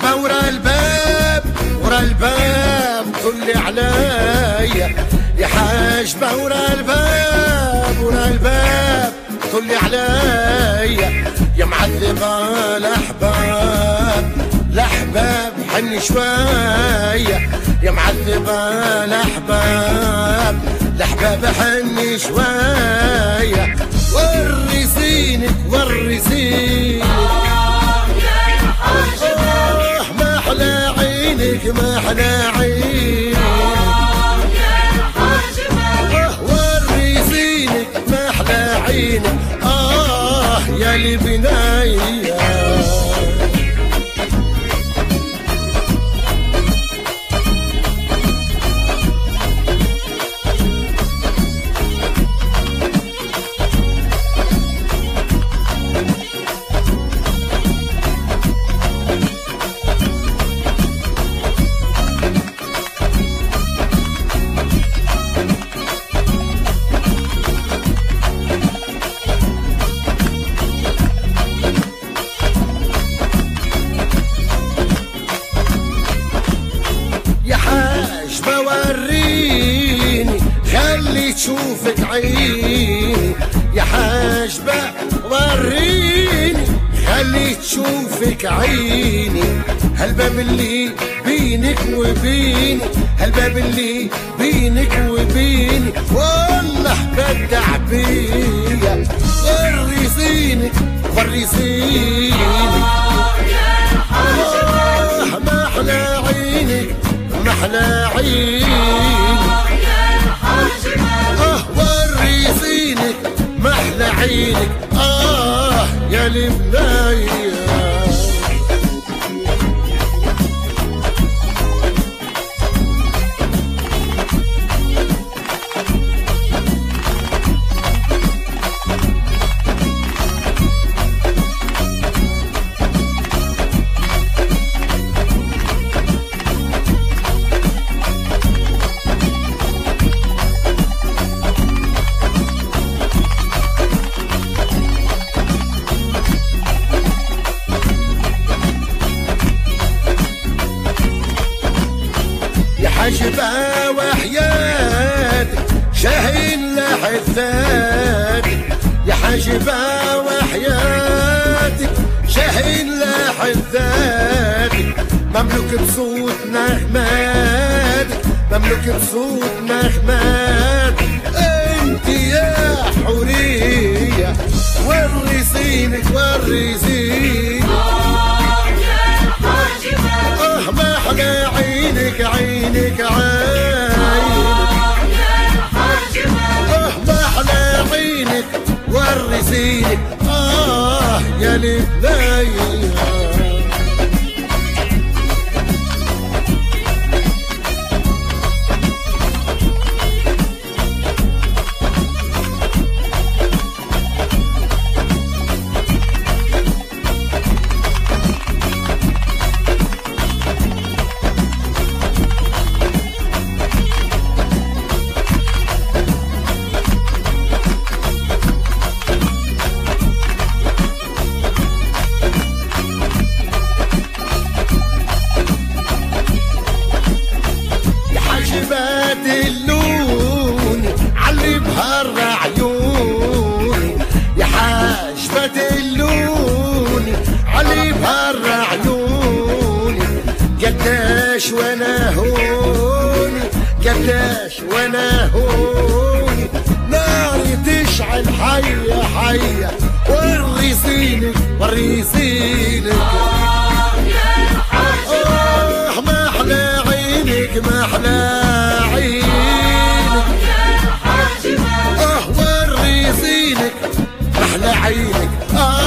حاجبة ورا الباب ورا الباب طلي عليا، يا حاجبة ورا الباب ورا الباب طلي عليا، يا معذبة الأحباب الأحباب حني شوية، يا معذبة الأحباب الأحباب حني شوية، ورثينك ورثينك ما أحلى عينك ما أحلى عينك ورثينك ما أحلى عينك يا لبنايا. وريني خلي تشوفك عيني، يا حاجبة وريني خلي تشوفك عيني، هالباب اللي بينك وبيني هالباب اللي بينك وبيني والله بدع بيا، ورثينك ورثيني ما أحلى عينك ما أحلى عينك ورثينك ما أحلى عينك يا لبنايا. حاجبة وحياتك شاهين لحذاتك، يا حاجبة وحياتك شاهين لحذاتك، مملوك بصوت نغماتك مملوك بصوت نغماتك، انت يا حورية ورثينك ورثينك ما أحلى عينك عينك عينك ما أحلى عينك ورثينك يا لبنايا. دلوني علي بهر عيوني، يا حاجبة دلوني علي بهر عيوني، قداش وانا هوني قداش وانا هوني، ناري تشعل حية حية ورثينك ورثينك ما أحلى عينك ما أحلى ورثينك أحلى عينك